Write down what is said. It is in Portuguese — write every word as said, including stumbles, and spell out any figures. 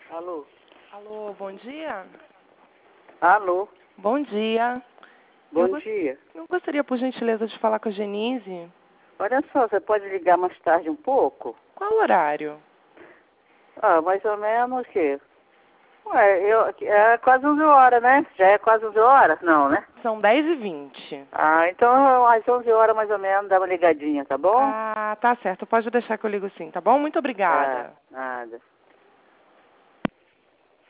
Alô? Alô, bom dia? Alô? Bom dia. Bom eu dia. Eu gostaria, por gentileza, de falar com a Genise. Olha só, você pode ligar mais tarde um pouco? Qual o horário? Ah, mais ou menos o quê? Ué, eu, é quase onze horas, né? Já é quase onze horas? Não, né? São dez e vinte. Ah, então às onze horas mais ou menos, dá uma ligadinha, tá bom? Ah, tá certo. Pode deixar que eu ligo sim, tá bom? Muito Tá, obrigada. nada.